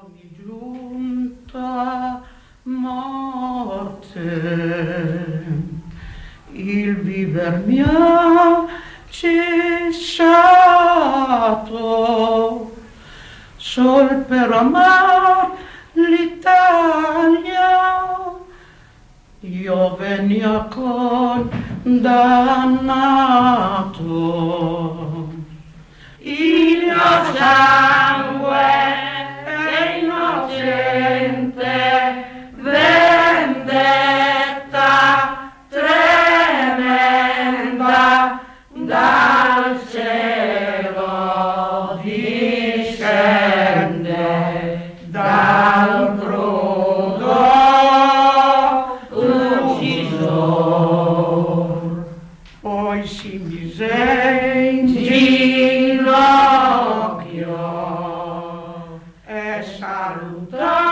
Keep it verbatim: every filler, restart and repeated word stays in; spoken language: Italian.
mi giunta morte, il viver mi ha cessato, sol per amar l'Italia io venia condannato. Il mio sangue è innocente, vendetta tremenda dal cielo discende, dal crudo uccisor. Poi si mise in ginocchio e salutò